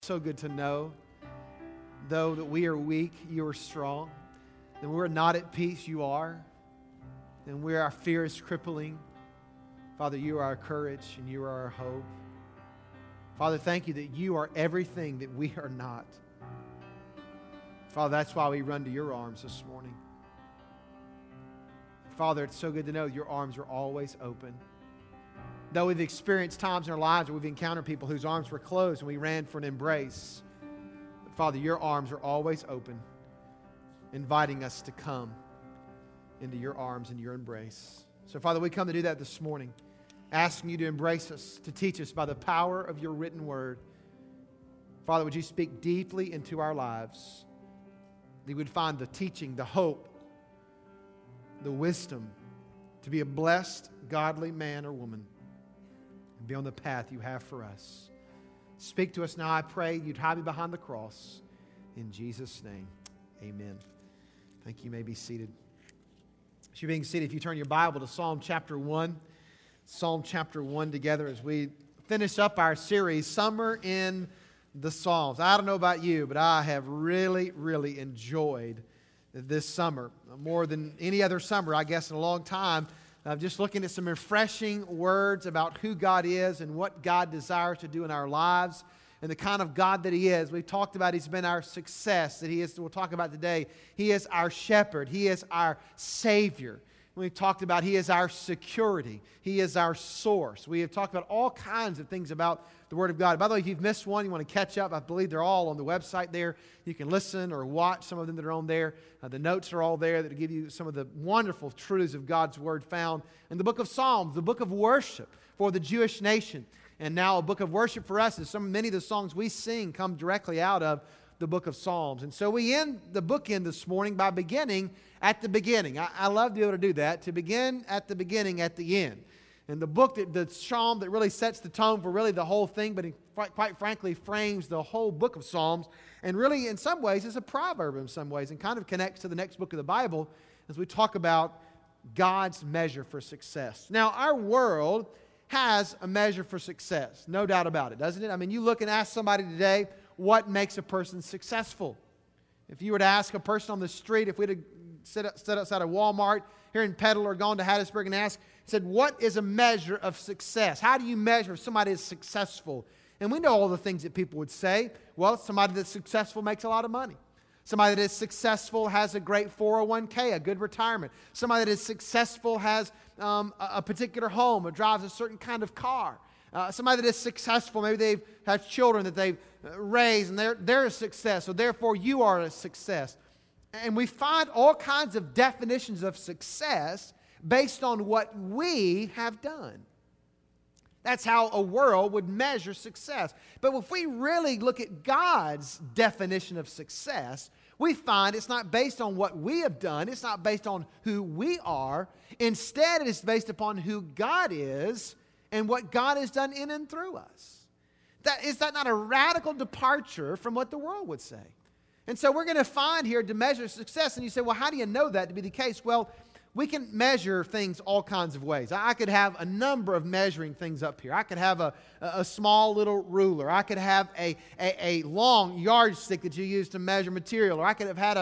So good to know, though, that we are weak, you are strong. And we're not at peace, you are. And where our fear is crippling, Father, you are our courage and you are our hope. Father, thank you that you are everything that we are not. Father, that's why we run to your arms this morning. Father, it's so good to know your arms are always open. Though we've experienced times in our lives where we've encountered people whose arms were closed and we ran for an embrace, but Father, your arms are always open, inviting us to come into your arms and your embrace. So, Father, we come to do that this morning, asking you to embrace us, to teach us by the power of your written word. Father, would you speak deeply into our lives, that we would find the teaching, the hope, the wisdom to be a blessed, godly man or woman and be on the path you have for us. Speak to us now, I pray. You'd hide me behind the cross. In Jesus' name, amen. Thank you. You may be seated. As you're being seated, if you turn your Bible to Psalm chapter 1, Psalm chapter 1 together as we finish up our series, Summer in the Psalms. I don't know about you, but I have really, really enjoyed this summer, more than any other summer, I guess, in a long time. Just looking at some refreshing words about who God is and what God desires to do in our lives and the kind of God that He is. We've talked about He's been our success, that He is, we'll talk about today, He is our shepherd, He is our Savior. We've talked about He is our security, He is our source. We have talked about all kinds of things about the Word of God. By the way, if you've missed one, you want to catch up, I believe they're all on the website there. You can listen or watch some of them that are on there. The notes are all there that will give you some of the wonderful truths of God's Word found in the book of Psalms, the book of worship for the Jewish nation. And now a book of worship for us, as many of the songs we sing come directly out of the book of Psalms. And so we end the bookend this morning by beginning at the beginning. I love to be able to do that, to begin at the beginning, at the end. And the book, the psalm that really sets the tone for really the whole thing, but quite frankly frames the whole book of Psalms, and really in some ways is a proverb in some ways, and kind of connects to the next book of the Bible as we talk about God's measure for success. Now, our world has a measure for success, no doubt about it, doesn't it? I mean, you look and ask somebody today, what makes a person successful? If you were to ask a person on the street, if we'd have sit outside of Walmart here in Petal or gone to Hattiesburg and said, what is a measure of success? How do you measure if somebody is successful? And we know all the things that people would say. Well, somebody that's successful makes a lot of money. Somebody that is successful has a great 401k, a good retirement. Somebody that is successful has a particular home or drives a certain kind of car. Somebody that is successful, maybe they have children that they've raised and they're a success, so therefore you are a success. And we find all kinds of definitions of success based on what we have done. That's how a world would measure success. But if we really look at God's definition of success, we find it's not based on what we have done. It's not based on who we are. Instead, it is based upon who God is and what God has done in and through us. Is that not a radical departure from what the world would say? And so we're going to find here to measure success. And you say, well, how do you know that to be the case? Well, we can measure things all kinds of ways. I could have a number of measuring things up here. I could have a small little ruler. I could have a long yardstick that you use to measure material. Or I could have had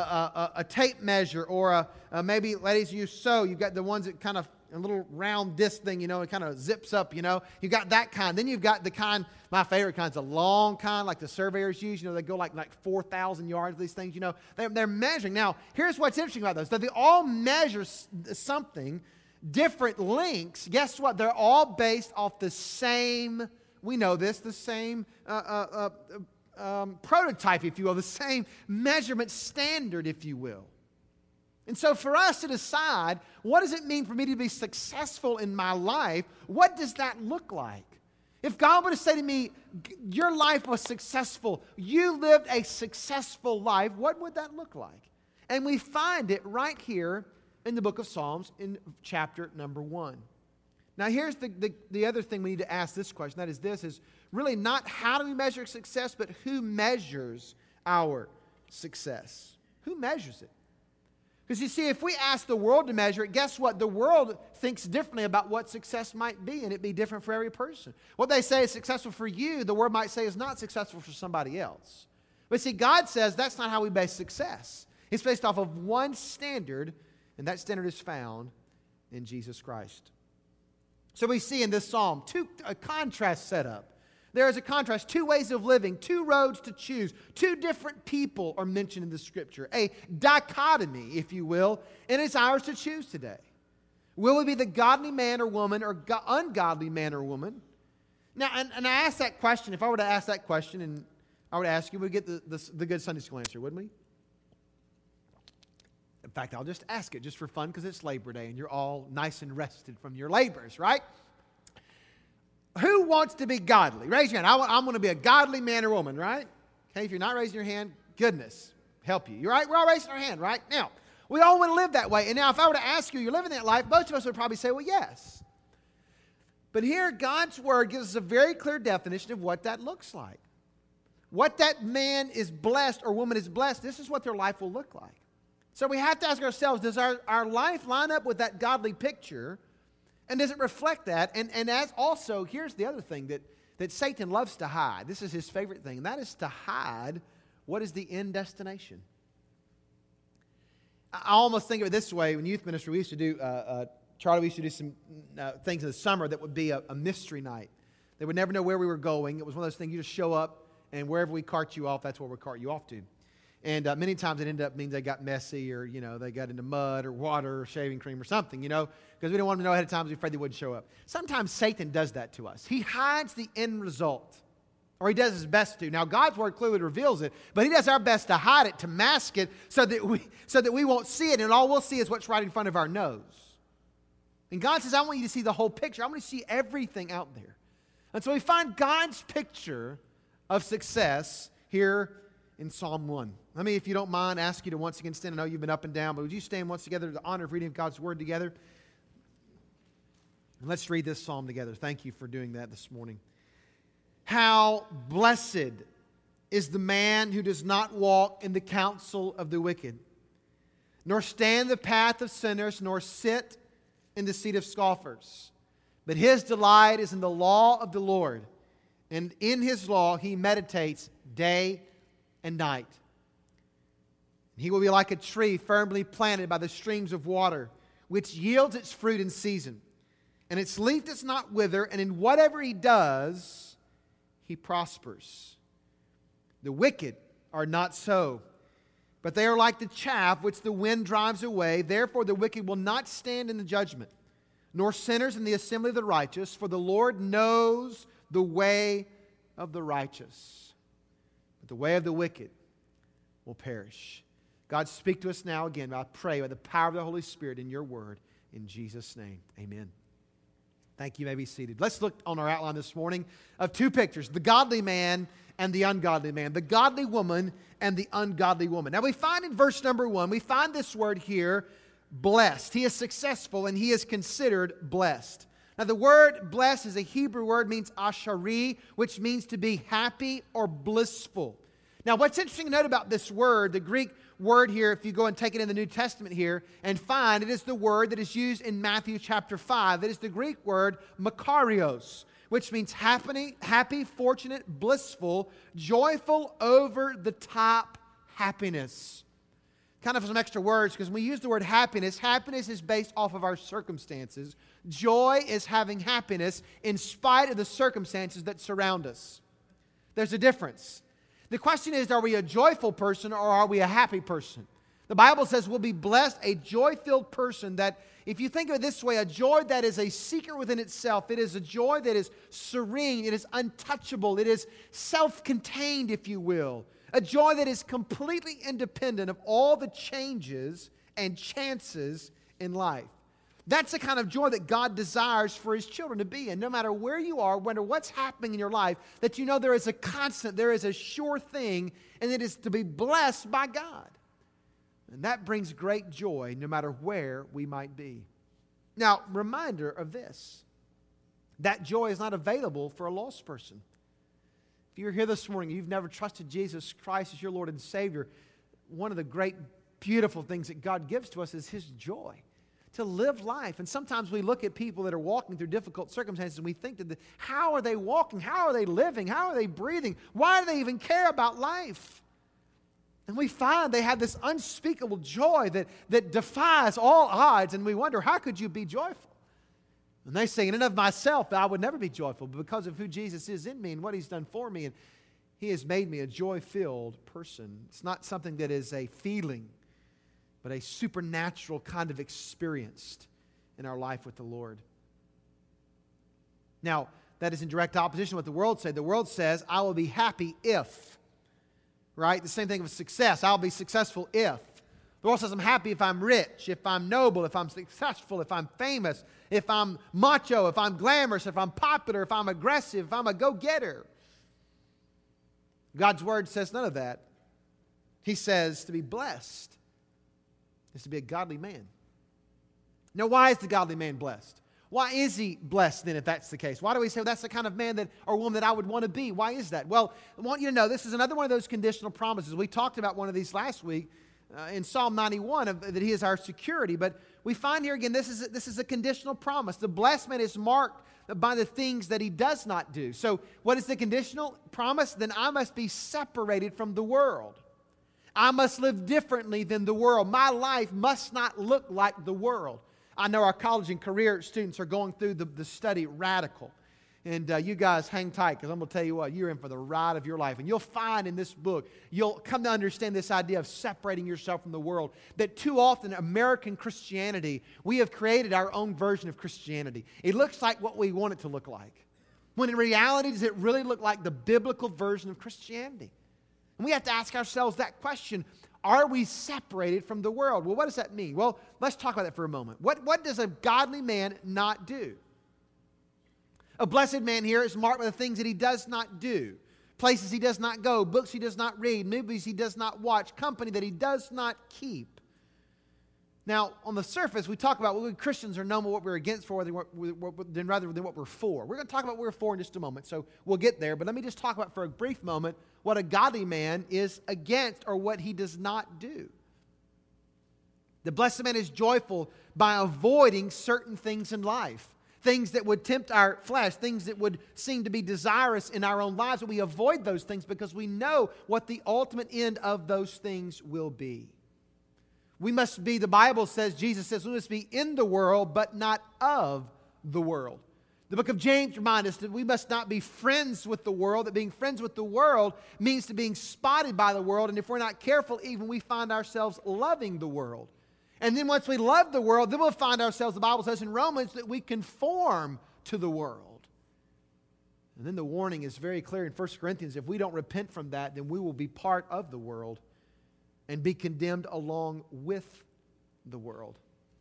a tape measure, or maybe, ladies, you sew. You've got the ones that kind of a little round disc thing, it kind of zips up, You got that kind. Then you've got the kind, my favorite kind is a long kind, like the surveyors use. They go like 4,000 yards, these things, They're measuring. Now, here's what's interesting about those. That they all measure something, different lengths. Guess what? They're all based off the same, we know this, the same prototype, if you will, the same measurement standard, if you will. And so for us to decide, what does it mean for me to be successful in my life? What does that look like? If God were to say to me, your life was successful, you lived a successful life, what would that look like? And we find it right here in the book of Psalms in chapter number 1. Now here's the other thing we need to ask this question. That is this, is really not how do we measure success, but who measures our success? Who measures it? Because you see, if we ask the world to measure it, guess what? The world thinks differently about what success might be, and it'd be different for every person. What they say is successful for you, the world might say is not successful for somebody else. But see, God says that's not how we base success. It's based off of one standard, and that standard is found in Jesus Christ. So we see in this psalm a contrast set up. There is a contrast, two ways of living, two roads to choose. Two different people are mentioned in the Scripture. A dichotomy, if you will, and it's ours to choose today. Will we be the godly man or woman or ungodly man or woman? Now, and I ask that question, if I were to ask that question and I would ask you, we'd get the good Sunday school answer, wouldn't we? In fact, I'll just ask it just for fun because it's Labor Day and you're all nice and rested from your labors, right? Who wants to be godly? Raise your hand. I'm going to be a godly man or woman, right? Okay, if you're not raising your hand, goodness, help you. You're right. We're all raising our hand, right? Now, we all want to live that way. And now if I were to ask you, you're living that life, most of us would probably say, well, yes. But here, God's Word gives us a very clear definition of what that looks like. What that man is blessed or woman is blessed, this is what their life will look like. So we have to ask ourselves, does our life line up with that godly picture? And does it reflect that? And as also, here's the other thing that Satan loves to hide. This is his favorite thing, and that is to hide what is the end destination. I almost think of it this way. In youth ministry, we used to do, Charlie, we used to do some things in the summer that would be a mystery night. They would never know where we were going. It was one of those things, you just show up, and wherever we cart you off, that's where we cart you off to. And many times it ended up means they got messy or, they got into mud or water or shaving cream or something, because we didn't want them to know ahead of time because we were afraid they wouldn't show up. Sometimes Satan does that to us. He hides the end result, or he does his best to. Now, God's Word clearly reveals it, but he does our best to hide it, to mask it, so that we won't see it, and all we'll see is what's right in front of our nose. And God says, I want you to see the whole picture. I want you to see everything out there. And so we find God's picture of success here in Psalm 1. Let me, if you don't mind, ask you to once again stand. I know you've been up and down, but would you stand once together to the honor of reading of God's Word together? And let's read this psalm together. Thank you for doing that this morning. How blessed is the man who does not walk in the counsel of the wicked, nor stand in the path of sinners, nor sit in the seat of scoffers. But his delight is in the law of the Lord, and in his law he meditates day and night. He will be like a tree firmly planted by the streams of water, which yields its fruit in season, and its leaf does not wither, and in whatever he does, he prospers. The wicked are not so, but they are like the chaff which the wind drives away. Therefore the wicked will not stand in the judgment, nor sinners in the assembly of the righteous, for the Lord knows the way of the righteous, but the way of the wicked will perish. God, speak to us now again. I pray by the power of the Holy Spirit in your word. In Jesus' name, amen. Thank you. You may be seated. Let's look on our outline this morning of two pictures, the godly man and the ungodly man, the godly woman and the ungodly woman. Now we find in verse number 1, we find this word here, blessed. He is successful and he is considered blessed. Now the word blessed is a Hebrew word, means ashari, which means to be happy or blissful. Now what's interesting to note about this word, the Greek word here, if you go and take it in the New Testament here and find, it is the word that is used in Matthew chapter 5. It is the Greek word makarios, which means happy, fortunate, blissful, joyful, over-the-top happiness. Kind of some extra words, because when we use the word happiness, happiness is based off of our circumstances. Joy is having happiness in spite of the circumstances that surround us. There's a difference. The question is, are we a joyful person or are we a happy person? The Bible says we'll be blessed, a joy-filled person that, if you think of it this way, a joy that is a secret within itself. It is a joy that is serene. It is untouchable. It is self-contained, if you will. A joy that is completely independent of all the changes and chances in life. That's the kind of joy that God desires for His children to be in. No matter where you are, no matter what's happening in your life, that you know there is a constant, there is a sure thing, and it is to be blessed by God. And that brings great joy no matter where we might be. Now, reminder of this. That joy is not available for a lost person. If you're here this morning, you've never trusted Jesus Christ as your Lord and Savior, one of the great beautiful things that God gives to us is His joy. To live life. And sometimes we look at people that are walking through difficult circumstances and we think, how are they walking? How are they living? How are they breathing? Why do they even care about life? And we find they have this unspeakable joy that defies all odds, and we wonder, how could you be joyful? And they say, in and of myself, I would never be joyful, but because of who Jesus is in me and what He's done for me, and He has made me a joy-filled person. It's not something that is a feeling, but a supernatural kind of experience in our life with the Lord. Now, that is in direct opposition to what the world says. The world says, I will be happy if. Right? The same thing with success. I'll be successful if. The world says I'm happy if I'm rich, if I'm noble, if I'm successful, if I'm famous, if I'm macho, if I'm glamorous, if I'm popular, if I'm aggressive, if I'm a go-getter. God's Word says none of that. He says to be blessed is to be a godly man. Now, why is the godly man blessed? Why is he blessed then if that's the case? Why do we say, well, that's the kind of man that or woman that I would want to be? Why is that? Well, I want you to know this is another one of those conditional promises. We talked about one of these last week in Psalm 91 that He is our security. But we find here again this is a conditional promise. The blessed man is marked by the things that he does not do. So what is the conditional promise? Then I must be separated from the world. I must live differently than the world. My life must not look like the world. I know our college and career students are going through the study Radical. And you guys hang tight, because I'm going to tell you what, you're in for the ride of your life. And you'll find in this book, you'll come to understand this idea of separating yourself from the world. That too often, American Christianity, we have created our own version of Christianity. It looks like what we want it to look like. When in reality, does it really look like the biblical version of Christianity? And we have to ask ourselves that question. Are we separated from the world? Well, what does that mean? Well, let's talk about that for a moment. What does a godly man not do? A blessed man here is marked by the things that he does not do. Places he does not go, books he does not read, movies he does not watch, company that he does not keep. Now, on the surface, we talk about what Christians are known for what we're against for rather than what we're for. We're going to talk about what we're for in just a moment, so we'll get there. But let me just talk about for a brief moment what a godly man is against or what he does not do. The blessed man is joyful by avoiding certain things in life. Things that would tempt our flesh, things that would seem to be desirous in our own lives, but we avoid those things because we know what the ultimate end of those things will be. We must be, the Bible says, Jesus says, we must be in the world, but not of the world. The book of James reminds us that we must not be friends with the world, that being friends with the world means to being spotted by the world, and if we're not careful, even we find ourselves loving the world. And then once we love the world, then we'll find ourselves, the Bible says in Romans, that we conform to the world. And then the warning is very clear in 1 Corinthians, if we don't repent from that, then we will be part of the world and be condemned along with the world.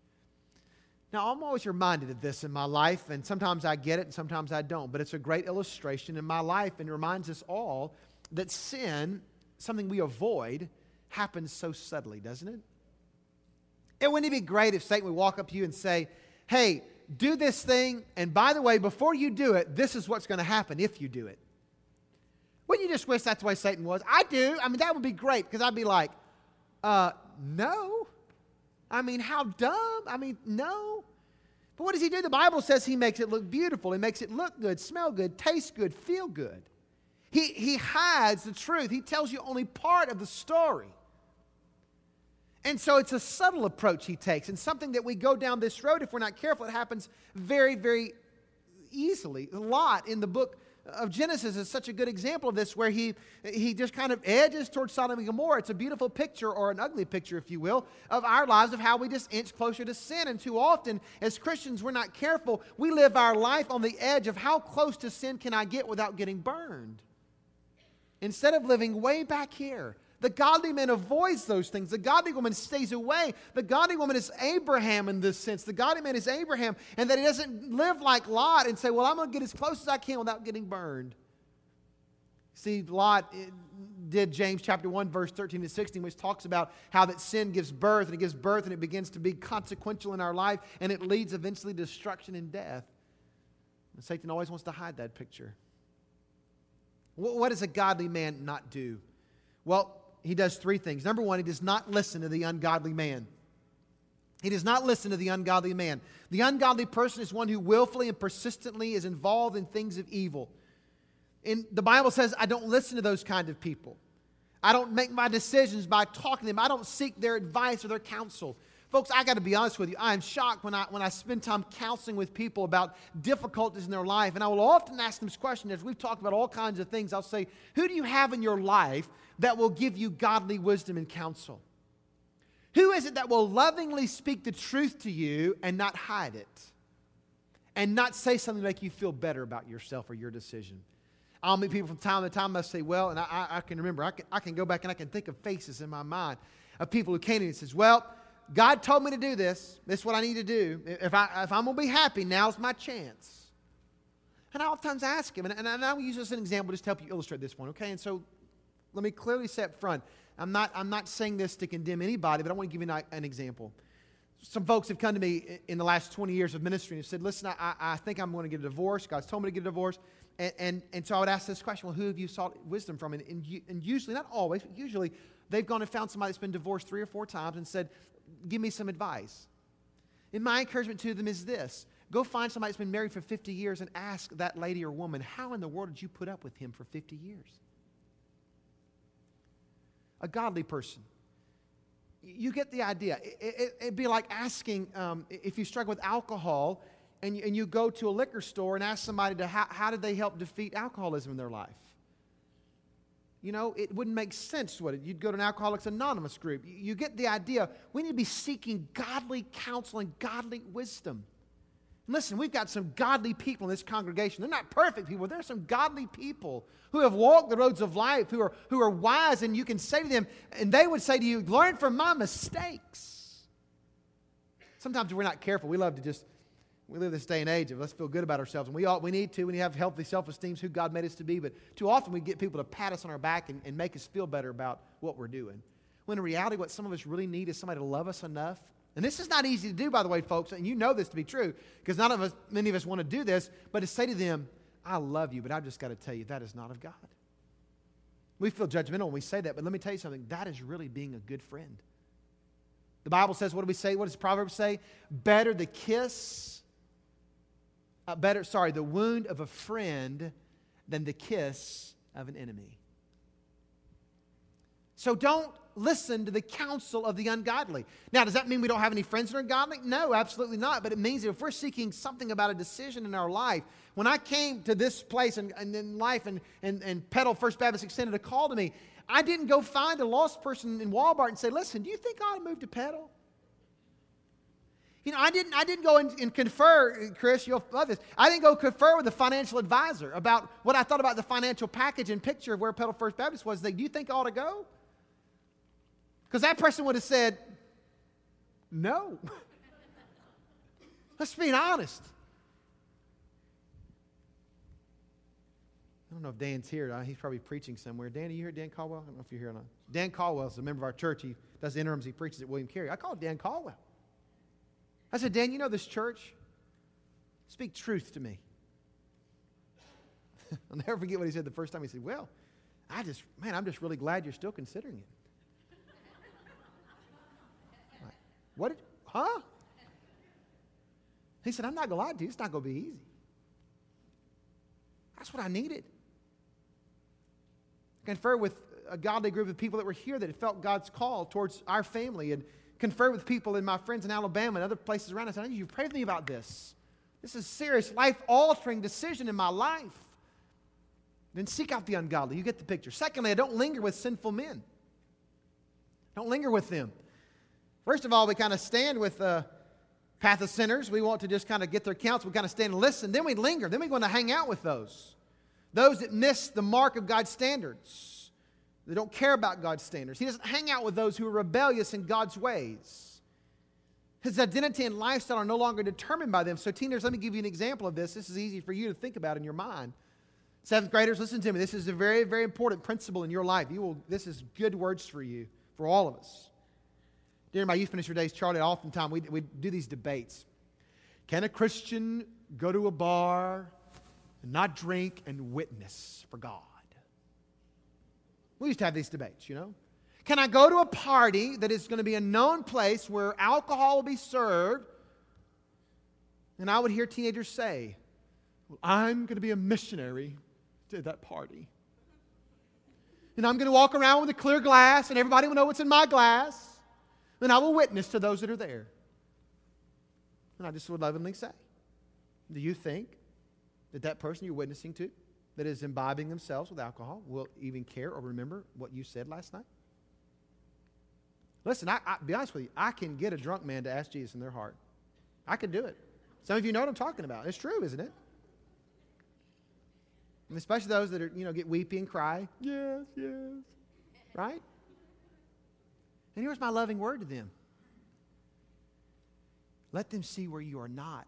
Now, I'm always reminded of this in my life, and sometimes I get it and sometimes I don't, but it's a great illustration in my life and it reminds us all that sin, something we avoid, happens so subtly, doesn't it? And wouldn't it be great if Satan would walk up to you and say, hey, do this thing, and by the way, before you do it, this is what's going to happen if you do it. Wouldn't you just wish that's the way Satan was? I do. I mean, that would be great, because I'd be like, no. I mean, how dumb? I mean, no. But what does he do? The Bible says he makes it look beautiful. He makes it look good, smell good, taste good, feel good. He hides the truth. He tells you only part of the story. And so it's a subtle approach he takes, and something that we go down this road, if we're not careful, it happens very, very easily. A lot in the book of Genesis is such a good example of this, where he just kind of edges towards Sodom and Gomorrah. It's a beautiful picture, or an ugly picture, if you will, of our lives, of how we just inch closer to sin. And too often, as Christians, we're not careful. We live our life on the edge of how close to sin can I get without getting burned, instead of living way back here. The godly man avoids those things. The godly woman stays away. The godly woman is Abraham in this sense. The godly man is Abraham, and that he doesn't live like Lot and say, well, I'm going to get as close as I can without getting burned. See, Lot did James chapter 1, verse 13 to 16, which talks about how that sin gives birth, and it gives birth, and it begins to be consequential in our life, and it leads eventually to destruction and death. And Satan always wants to hide that picture. What does a godly man not do? Well, he does three things. Number one, he does not listen to the ungodly man. He does not listen to the ungodly man. The ungodly person is one who willfully and persistently is involved in things of evil. And the Bible says, I don't listen to those kind of people. I don't make my decisions by talking to them. I don't seek their advice or their counsel. Folks, I got to be honest with you. I am shocked when I spend time counseling with people about difficulties in their life. And I will often ask them this question. As we've talked about all kinds of things, I'll say, who do you have in your life that will give you godly wisdom and counsel? Who is it that will lovingly speak the truth to you and not hide it? And not say something to make you feel better about yourself or your decision? I'll meet people from time to time. I say, well, and I can remember, I can go back and I can think of faces in my mind of people who came to me and says, well, God told me to do this. This is what I need to do. If I'm going to be happy, now's my chance. And I oftentimes ask him, and I'll use this as an example just to help you illustrate this one, okay? And so let me clearly say up front, I'm not saying this to condemn anybody, but I want to give you an example. Some folks have come to me in the last 20 years of ministry and said, listen, I think I'm going to get a divorce. God's told me to get a divorce. And so I would ask this question, well, who have you sought wisdom from? And usually, not always, but usually, they've gone and found somebody that's been divorced 3 or 4 times and said, give me some advice. And my encouragement to them is this. Go find somebody that's been married for 50 years and ask that lady or woman, how in the world did you put up with him for 50 years? A godly person. You get the idea. It'd be like asking, if you struggle with alcohol, and you go to a liquor store and ask somebody how did they help defeat alcoholism in their life? You know, it wouldn't make sense, would it? You'd go to an Alcoholics Anonymous group. You get the idea. We need to be seeking godly counsel and godly wisdom. And listen, we've got some godly people in this congregation. They're not perfect people. They're some godly people who have walked the roads of life, who are wise, and you can say to them, and they would say to you, learn from my mistakes. Sometimes we're not careful. We live this day and age of let's feel good about ourselves. And we need to have healthy self-esteem, who God made us to be. But too often we get people to pat us on our back and make us feel better about what we're doing. When in reality, what some of us really need is somebody to love us enough. And this is not easy to do, by the way, folks. And you know this to be true because many of us want to do this. But to say to them, I love you, but I've just got to tell you, that is not of God. We feel judgmental when we say that. But let me tell you something. That is really being a good friend. The Bible says, what do we say? What does Proverbs say? Better the wound of a friend than the kiss of an enemy. So don't listen to the counsel of the ungodly. Now, does that mean we don't have any friends that are ungodly? No, absolutely not. But it means that if we're seeking something about a decision in our life, when I came to this place and in life and Petal First Baptist extended a call to me, I didn't go find a lost person in Walmart and say, listen, do you think I ought to move to Petal? You know, I didn't go and confer, Chris, you'll love this. I didn't go confer with a financial advisor about what I thought about the financial package and picture of where Petal First Baptist was. Do you think I ought to go? Because that person would have said, no. Let's be honest. I don't know if Dan's here. He's probably preaching somewhere. Dan, are you here, Dan Caldwell? I don't know if you're here or not. Dan Caldwell is a member of our church. He does interims. He preaches at William Carey. I called Dan Caldwell. I said, Dan, you know this church? Speak truth to me. I'll never forget what he said the first time. He said, well, I'm just really glad you're still considering it. Like, what? Huh? He said, I'm not going to lie to you. It's not going to be easy. That's what I needed. Confer with a godly group of people that were here that felt God's call towards our family, and confer with people and my friends in Alabama and other places around. I said, I need you to pray with me about this. This is a serious, life-altering decision in my life. Then seek out the ungodly. You get the picture. Secondly, I don't linger with sinful men. Don't linger with them. First of all, we kind of stand with the path of sinners. We want to just kind of get their counsel. We kind of stand and listen. Then we linger. Then we want to hang out with those that miss the mark of God's standards. They don't care about God's standards. He doesn't hang out with those who are rebellious in God's ways. His identity and lifestyle are no longer determined by them. So teenagers, let me give you an example of this. This is easy for you to think about in your mind. 7th graders, listen to me. This is a very, very important principle in your life. This is good words for you, for all of us. During my youth ministry days, Charlie, oftentimes we do these debates. Can a Christian go to a bar and not drink and witness for God? We used to have these debates, you know. Can I go to a party that is going to be a known place where alcohol will be served? And I would hear teenagers say, well, I'm going to be a missionary to that party. And I'm going to walk around with a clear glass, and everybody will know what's in my glass. And I will witness to those that are there. And I just would lovingly say, do you think that that person you're witnessing to, that is imbibing themselves with alcohol, will even care or remember what you said last night? Listen, I'll be honest with you, I can get a drunk man to ask Jesus in their heart. I can do it. Some of you know what I'm talking about. It's true, isn't it? And especially those that are, get weepy and cry. Yes, yes. Right? And here's my loving word to them. Let them see where you are not.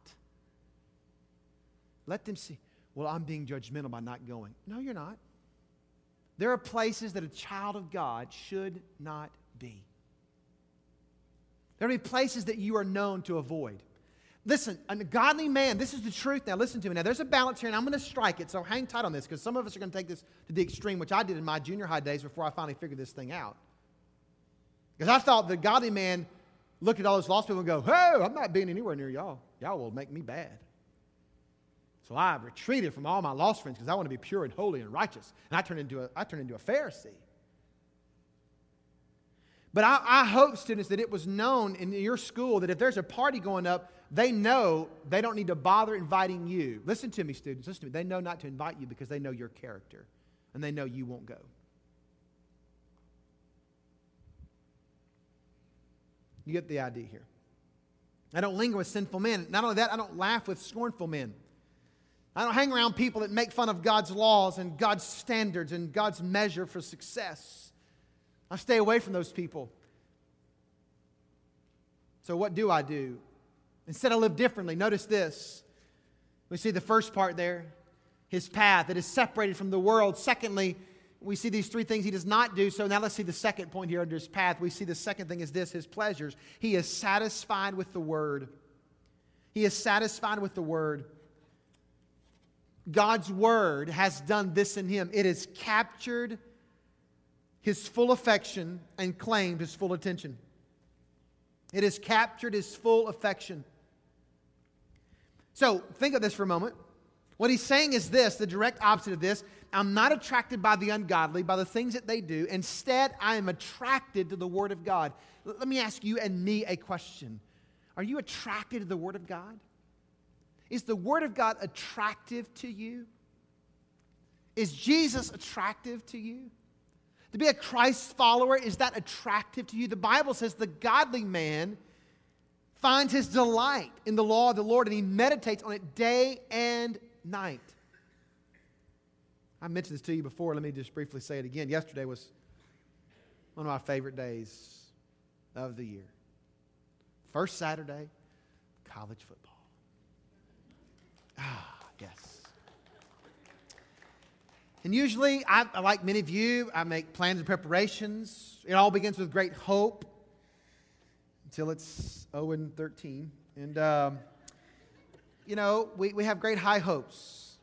Let them see, well, I'm being judgmental by not going. No, you're not. There are places that a child of God should not be. There will be places that you are known to avoid. Listen, a godly man, this is the truth now. Listen to me. Now, there's a balance here, and I'm going to strike it, so hang tight on this, because some of us are going to take this to the extreme, which I did in my junior high days before I finally figured this thing out. Because I thought the godly man looked at all those lost people and go, hey, I'm not being anywhere near y'all. Y'all will make me bad. So I retreated from all my lost friends because I want to be pure and holy and righteous. And I turned into a Pharisee. But I hope, students, that it was known in your school that if there's a party going up, they know they don't need to bother inviting you. Listen to me, students. Listen to me. They know not to invite you because they know your character. And they know you won't go. You get the idea here. I don't linger with sinful men. Not only that, I don't laugh with scornful men. I don't hang around people that make fun of God's laws and God's standards and God's measure for success. I stay away from those people. So what do I do? Instead, I live differently. Notice this. We see the first part there, his path that is separated from the world. Secondly, we see these three things he does not do. So now let's see the second point here under his path. We see the second thing is this, his pleasures. He is satisfied with the Word. He is satisfied with the Word. God's Word has done this in him. It has captured his full affection and claimed his full attention. It has captured his full affection. So think of this for a moment. What he's saying is this, the direct opposite of this. I'm not attracted by the ungodly, by the things that they do. Instead, I am attracted to the Word of God. Let me ask you and me a question. Are you attracted to the Word of God? Is the Word of God attractive to you? Is Jesus attractive to you? To be a Christ follower, is that attractive to you? The Bible says the godly man finds his delight in the law of the Lord and he meditates on it day and night. I mentioned this to you before. Let me just briefly say it again. Yesterday was one of my favorite days of the year. First Saturday, college football. Yes. And usually, I like many of you, I make plans and preparations. It all begins with great hope until it's 0-13. And, we have great high hopes.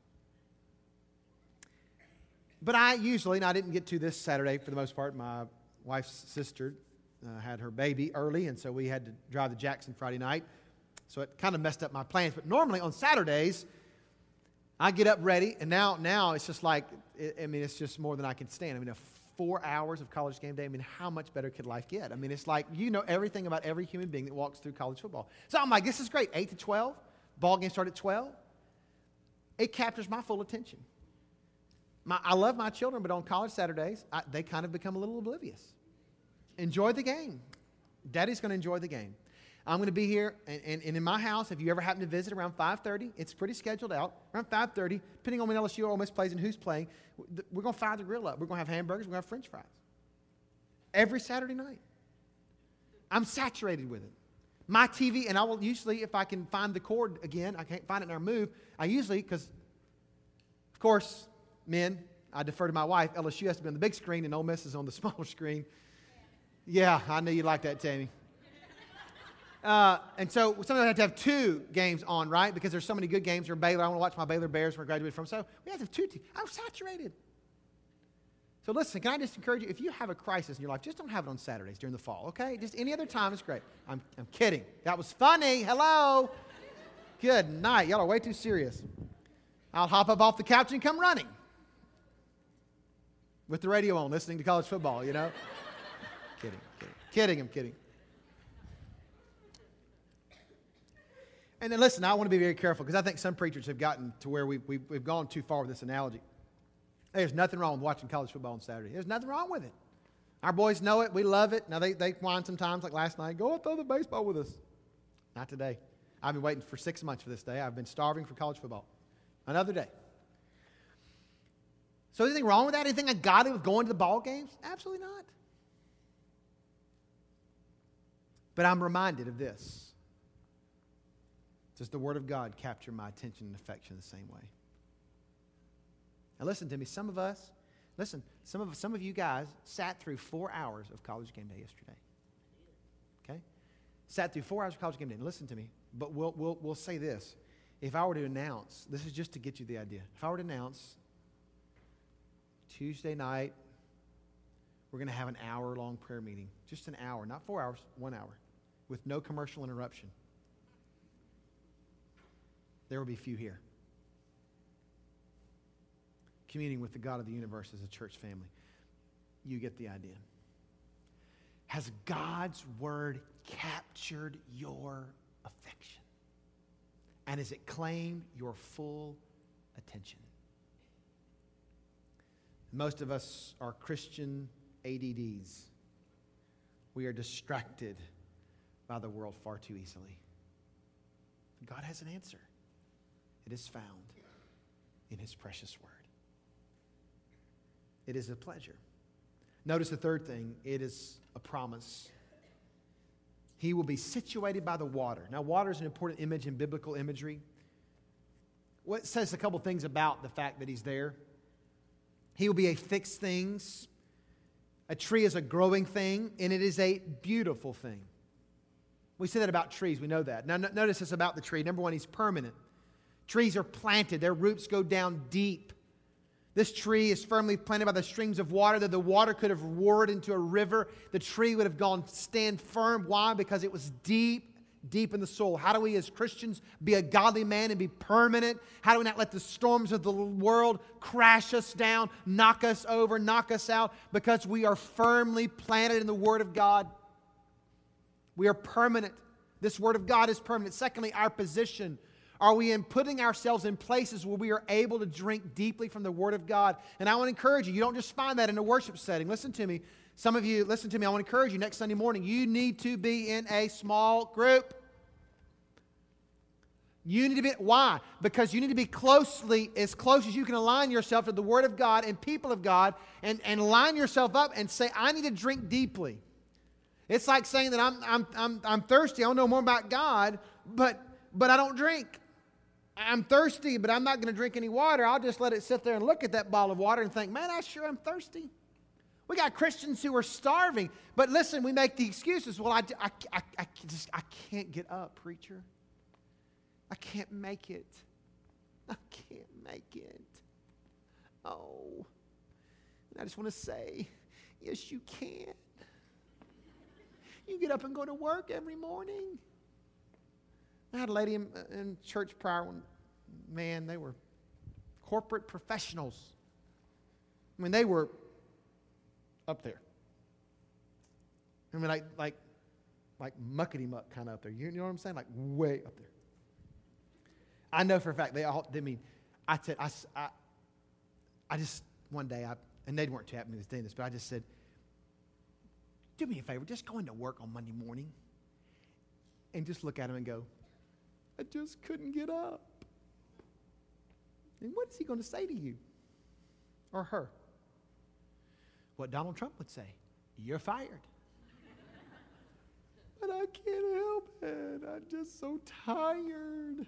But I usually, and I didn't get to this Saturday for the most part, my wife's sister had her baby early, and so we had to drive to Jackson Friday night. So it kind of messed up my plans. But normally on Saturdays, I get up ready, and now it's just like, it's just more than I can stand. 4 hours of college game day, how much better could life get? It's like, you know everything about every human being that walks through college football. So I'm like, this is great. 8 to 12, ball game start at 12. It captures my full attention. I love my children, but on college Saturdays, they kind of become a little oblivious. Enjoy the game. Daddy's going to enjoy the game. I'm going to be here, and in my house, if you ever happen to visit around 5:30, it's pretty scheduled out. Around 5:30, depending on when LSU or Ole Miss plays and who's playing, we're going to fire the grill up. We're going to have hamburgers. We're going to have French fries. Every Saturday night. I'm saturated with it. My TV, and I will usually, if I can find the cord again, I can't find it in our move, I usually, because, of course, men, I defer to my wife. LSU has to be on the big screen, and Ole Miss is on the smaller screen. Yeah, I knew you'd like that, Tammy. And so sometimes I have to have two games on, right? Because there's so many good games. Or Baylor, I want to watch my Baylor Bears where I graduated from. So we have to have two teams. I'm saturated. So listen, can I just encourage you, if you have a crisis in your life, just don't have it on Saturdays during the fall, okay? Just any other time is great. I'm kidding. That was funny. Hello. Good night. Y'all are way too serious. I'll hop up off the couch and come running with the radio on, listening to college football, you know? Kidding, I'm kidding. And then listen, I want to be very careful because I think some preachers have gotten to where we've gone too far with this analogy. There's nothing wrong with watching college football on Saturday. There's nothing wrong with it. Our boys know it. We love it. Now, they whine sometimes, like last night. Go and throw the baseball with us. Not today. I've been waiting for 6 months for this day. I've been starving for college football. Another day. So anything wrong with that? Anything ungodly with going to the ball games? Absolutely not. But I'm reminded of this. Does the Word of God capture my attention and affection the same way? Now listen to me, some of you guys sat through 4 hours of college game day yesterday. Okay? Sat through 4 hours of college game day. Now listen to me, but we'll say this. If I were to announce, this is just to get you the idea. If I were to announce Tuesday night, we're going to have an hour-long prayer meeting. Just an hour, not 4 hours, 1 hour, with no commercial interruption. There will be few here. Communing with the God of the universe as a church family. You get the idea. Has God's Word captured your affection? And has it claimed your full attention? Most of us are Christian ADDs. We are distracted by the world far too easily. God has an answer. It is found in His precious Word. It is a pleasure. Notice the third thing. It is a promise. He will be situated by the water. Now, water is an important image in biblical imagery. What says a couple things about the fact that He's there. He will be a fixed thing. A tree is a growing thing, and it is a beautiful thing. We say that about trees. We know that. Now, notice this about the tree. Number one, He's permanent. Trees are planted. Their roots go down deep. This tree is firmly planted by the streams of water, that the water could have roared into a river. The tree would have gone stand firm. Why? Because it was deep, deep in the soul. How do we as Christians be a godly man and be permanent? How do we not let the storms of the world crash us down, knock us over, knock us out? Because we are firmly planted in the Word of God. We are permanent. This Word of God is permanent. Secondly, our position. Are we in putting ourselves in places where we are able to drink deeply from the Word of God? And I want to encourage you. You don't just find that in a worship setting. Listen to me. Some of you, listen to me. I want to encourage you next Sunday morning. You need to be in a small group. You need to be, why? Because you need to be as close as you can align yourself to the Word of God and people of God and line yourself up and say, I need to drink deeply. It's like saying that I'm thirsty. I don't know more about God, but I don't drink. I'm thirsty, but I'm not going to drink any water. I'll just let it sit there and look at that bottle of water and think, man, I sure am thirsty. We got Christians who are starving. But listen, we make the excuses. Well, I can't get up, preacher. I can't make it. I can't make it. Oh. And I just want to say, yes, you can. You get up and go to work every morning. I had a lady in church prior one. Man, they were corporate professionals. I mean, they were up there. I mean, like muckety-muck kind of up there. You know what I'm saying? Like way up there. I know for a fact I just, one day, and they weren't too happy with doing this, but I just said, do me a favor, just go into work on Monday morning and just look at him and go, I just couldn't get up. And what is he going to say to you or her? What Donald Trump would say, you're fired. But I can't help it. I'm just so tired.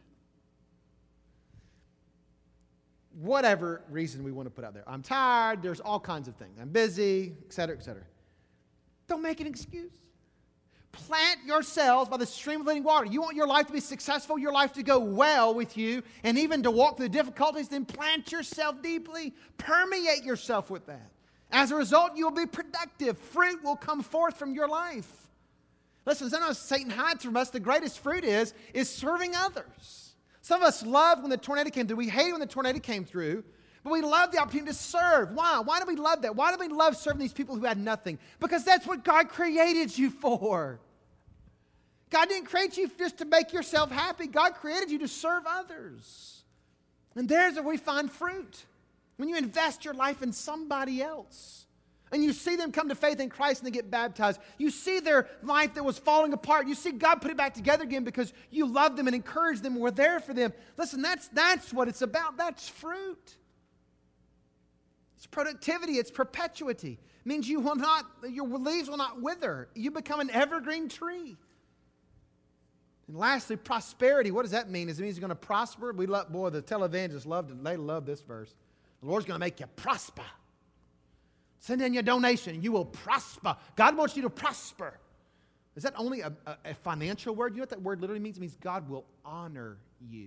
Whatever reason we want to put out there. I'm tired. There's all kinds of things. I'm busy, et cetera, et cetera. Don't make an excuse. Plant yourselves by the stream of living water. You want your life to be successful, your life to go well with you, and even to walk through difficulties, then plant yourself deeply. Permeate yourself with that. As a result, you will be productive. Fruit will come forth from your life. Listen, sometimes Satan hides from us. The greatest fruit is serving others. Some of us loved when the tornado came through. We hated when the tornado came through. But we love the opportunity to serve. Why? Why do we love that? Why do we love serving these people who had nothing? Because that's what God created you for. God didn't create you just to make yourself happy. God created you to serve others. And there's where we find fruit. When you invest your life in somebody else and you see them come to faith in Christ and they get baptized, you see their life that was falling apart, you see God put it back together again because you love them and encourage them and were there for them. Listen, that's what it's about. That's fruit. It's productivity. It's perpetuity. It means your leaves will not wither. You become an evergreen tree. And lastly, prosperity. What does that mean? Does it mean you're going to prosper? The televangelists love this verse. The Lord's going to make you prosper. Send in your donation. You will prosper. God wants you to prosper. Is that only a financial word? You know what that word literally means? It means God will honor you.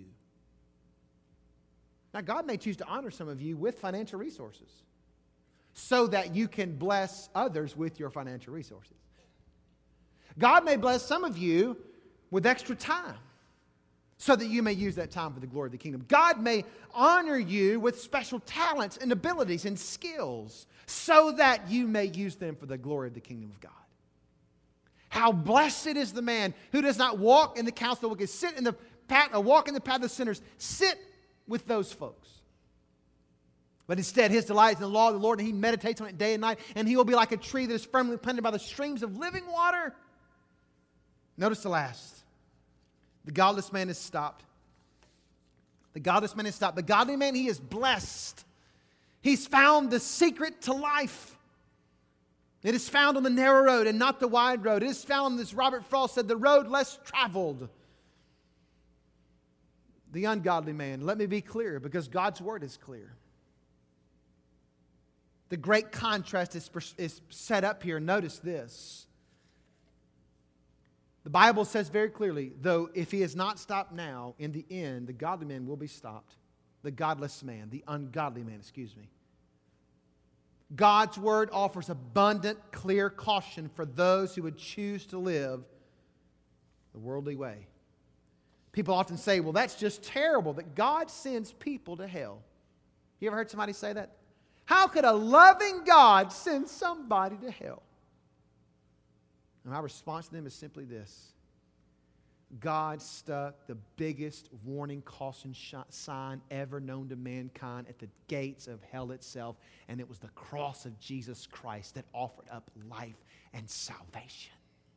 Now, God may choose to honor some of you with financial resources so that you can bless others with your financial resources. God may bless some of you with extra time so that you may use that time for the glory of the kingdom. God may honor you with special talents and abilities and skills so that you may use them for the glory of the kingdom of God. How blessed is the man who does not walk in the counsel of the wicked, walk in the path of sinners, sit with those folks. But instead, his delight is in the law of the Lord, and he meditates on it day and night, and he will be like a tree that is firmly planted by the streams of living water. Notice the last. The godless man is stopped. The godless man is stopped. The godly man, he is blessed. He's found the secret to life. It is found on the narrow road and not the wide road. It is found, as Robert Frost said, the road less traveled. The ungodly man, let me be clear, because God's word is clear. The great contrast is set up here. Notice this. The Bible says very clearly, though if he is not stopped now, in the end, the godly man will be stopped. The godless man, the ungodly man, God's word offers abundant, clear caution for those who would choose to live the worldly way. People often say, well, that's just terrible that God sends people to hell. You ever heard somebody say that? How could a loving God send somebody to hell? And my response to them is simply this. God stuck the biggest warning caution sign ever known to mankind at the gates of hell itself, and it was the cross of Jesus Christ that offered up life and salvation.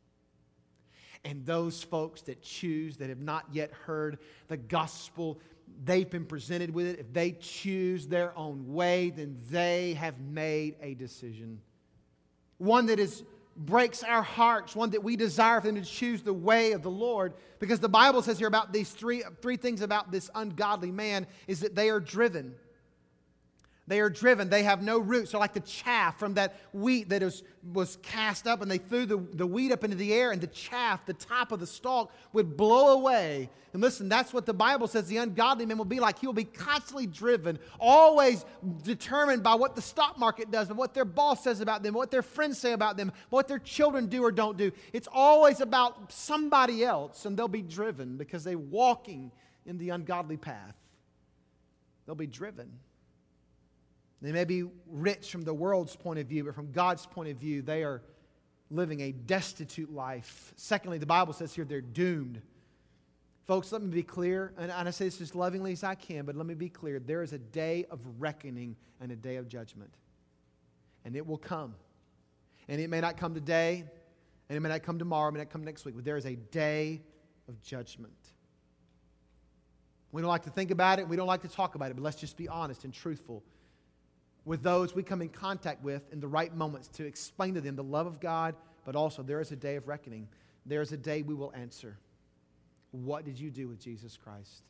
And those folks that choose, that have not yet heard the gospel, they've been presented with it. If they choose their own way, then they have made a decision. One that breaks our hearts, one that we desire for them to choose the way of the Lord. Because the Bible says here about these three things about this ungodly man is that they are driven. They are driven. They have no roots. They're like the chaff from that wheat that was cast up, and they threw the wheat up into the air, and the chaff, the top of the stalk, would blow away. And listen, that's what the Bible says the ungodly man will be like. He will be constantly driven, always determined by what the stock market does, and what their boss says about them, what their friends say about them, what their children do or don't do. It's always about somebody else, and they'll be driven because they're walking in the ungodly path. They'll be driven. They may be rich from the world's point of view, but from God's point of view, they are living a destitute life. Secondly, the Bible says here they're doomed. Folks, let me be clear, and I say this as lovingly as I can, but let me be clear. There is a day of reckoning and a day of judgment. And it will come. And it may not come today, and it may not come tomorrow, it may not come next week, but there is a day of judgment. We don't like to think about it, we don't like to talk about it, but let's just be honest and truthful with those we come in contact with in the right moments to explain to them the love of God, but also there is a day of reckoning. There is a day we will answer. What did you do with Jesus Christ?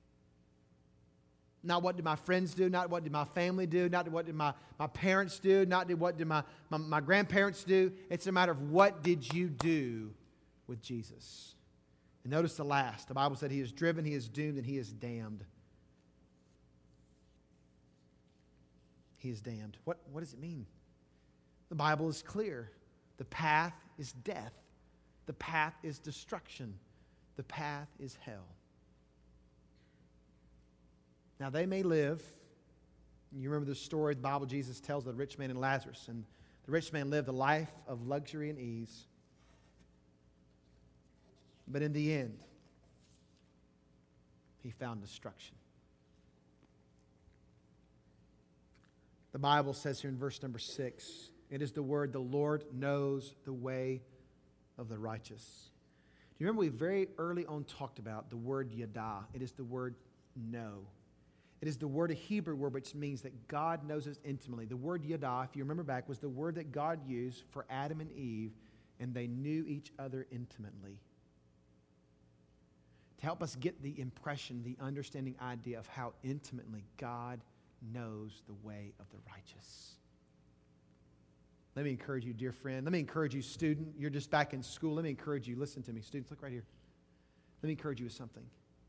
Not what did my friends do, not what did my family do, not what did my parents do, not what did my grandparents do. It's a matter of what did you do with Jesus. And notice the last. The Bible said he is driven, he is doomed, and he is damned. He is damned. What does it mean? The Bible is clear. The path is death. The path is destruction. The path is hell. Now they may live, you remember the story the Bible Jesus tells of the rich man and Lazarus, and the rich man lived a life of luxury and ease. But in the end, he found destruction. The Bible says here in verse number 6, it is the word, the Lord knows the way of the righteous. Do you remember we very early on talked about the word yada? It is the word know. It is the word, a Hebrew word, which means that God knows us intimately. The word yada, if you remember back, was the word that God used for Adam and Eve, and they knew each other intimately. To help us get the impression, the understanding idea of how intimately God knows the way of the righteous. Let me encourage you, dear friend. Let me encourage you, student. You're just back in school. Let me encourage you. Listen to me. Students, look right here. Let me encourage you with something.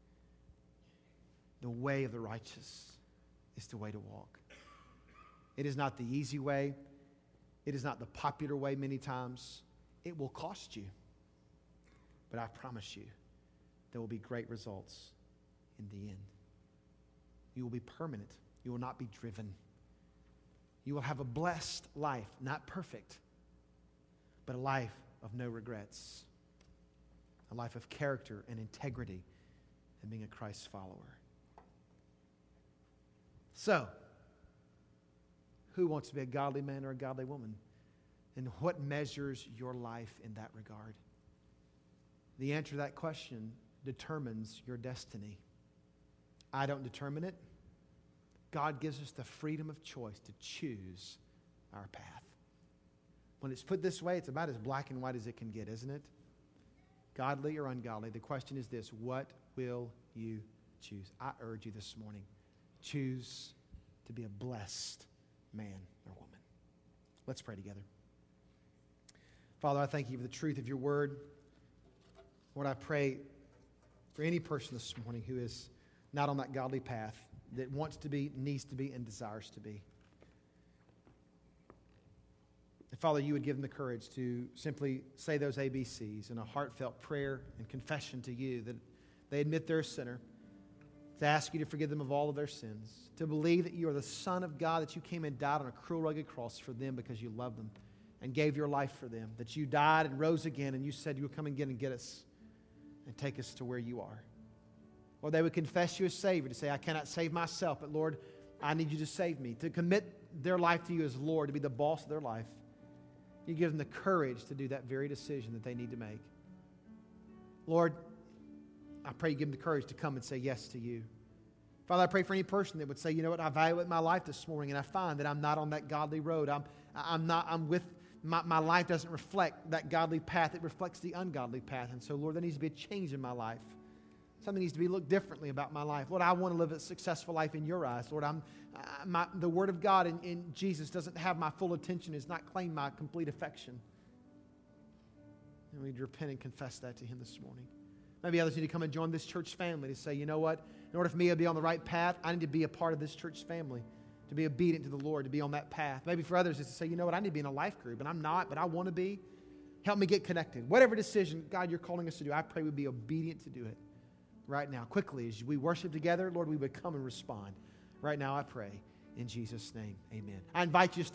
The way of the righteous is the way to walk. It is not the easy way. It is not the popular way many times. It will cost you. But I promise you, there will be great results in the end. You will be permanent. You will not be driven. You will have a blessed life, not perfect, but a life of no regrets, a life of character and integrity and being a Christ follower. So, who wants to be a godly man or a godly woman? And what measures your life in that regard? The answer to that question determines your destiny. I don't determine it. God gives us the freedom of choice to choose our path. When it's put this way, it's about as black and white as it can get, isn't it? Godly or ungodly. The question is this: what will you choose? I urge you this morning, choose to be a blessed man or woman. Let's pray together. Father, I thank you for the truth of your word. Lord, I pray for any person this morning who is not on that godly path, that wants to be, needs to be, and desires to be. And Father, you would give them the courage to simply say those ABCs in a heartfelt prayer and confession to you, that they admit they're a sinner, to ask you to forgive them of all of their sins, to believe that you are the Son of God, that you came and died on a cruel, rugged cross for them because you love them and gave your life for them, that you died and rose again, and you said you would come again and get us and take us to where you are. Or they would confess you as Savior, to say, I cannot save myself, but Lord, I need you to save me, to commit their life to you as Lord, to be the boss of their life. You give them the courage to do that very decision that they need to make. Lord, I pray you give them the courage to come and say yes to you. Father, I pray for any person that would say, you know what, I evaluate my life this morning and I find that I'm not on that godly road. My life doesn't reflect that godly path. It reflects the ungodly path. And so, Lord, there needs to be a change in my life. Something needs to be looked differently about my life. Lord, I want to live a successful life in your eyes. Lord, the Word of God in Jesus doesn't have my full attention, does not claim my complete affection. And we need to repent and confess that to Him this morning. Maybe others need to come and join this church family to say, you know what, in order for me to be on the right path, I need to be a part of this church family, to be obedient to the Lord, to be on that path. Maybe for others it's to say, you know what, I need to be in a life group, and I'm not, but I want to be. Help me get connected. Whatever decision, God, you're calling us to do, I pray we'd be obedient to do it right now. Quickly, as we worship together, Lord, we would come and respond. Right now, I pray in Jesus' name, amen. I invite you to stand.